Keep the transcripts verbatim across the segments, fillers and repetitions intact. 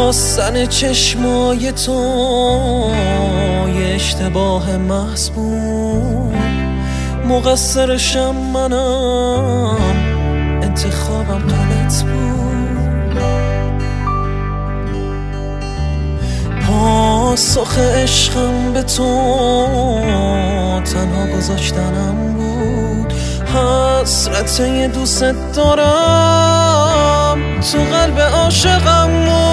خواستن چشمای تو یه اشتباه محض بود، مقصرشم منم، انتخابم غلط بود. پاسخ عشقم به تو تنها گذاشتنم بود، حسرت یه دوست دارم تو قلب عاشقم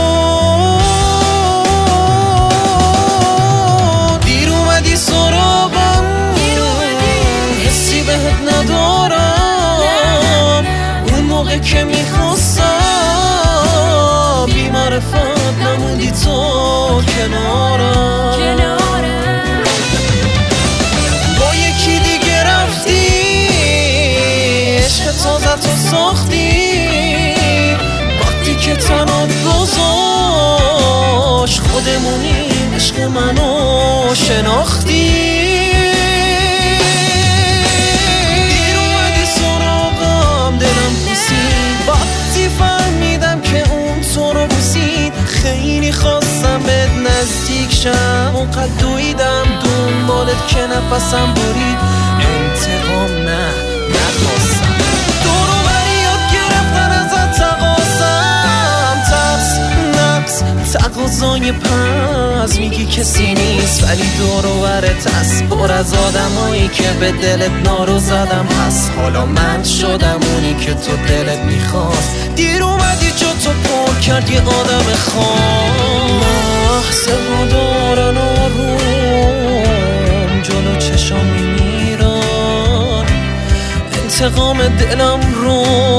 بود. دیر اومدی سراغم، حسی بهت ندارم، اون موقع که میخواستم بی معرفت نموندی تو کنارم. با یکی دیگه رفتی، عشق تازه تو ساختی، وقتی که تنات گذاشت خودمونی عشق منو شناختی. دیر اومدی سراغم، دلم پوسید وقتی فهمیدم که اون تو رو بوسید. خیلی خواستم بهت نزدیک شم، اونقدر دویدم دنبالت که نفسم برید. انتقام نه نخواستم، دورو بری یاد گرفتن ازت تقاسم، ترس نقص تقاضای پس میگی کسی نیست، ولی دورو برت هست پر از آدمایی که به دلت نارو زدم. پس حالا من شدم اونی که تو دلت میخواست. دیر اومدی جا تو پر کرد یه آدم خام، لحظه ها دارن آروم جلو چشام میمیرن، انتقام دلم رو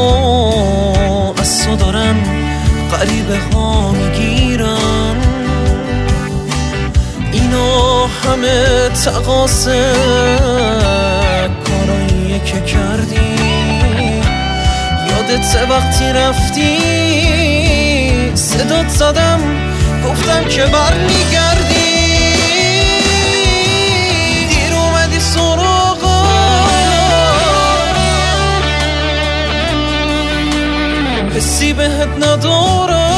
از تو دارن غریبه ها میگیرن. اینا همه تقاصه کاراییه که کردی، یادت وقتی رفتی صدات زدم گفتم که بر میگردی. دیر اومدی سراغم، حسی بهت ندارم،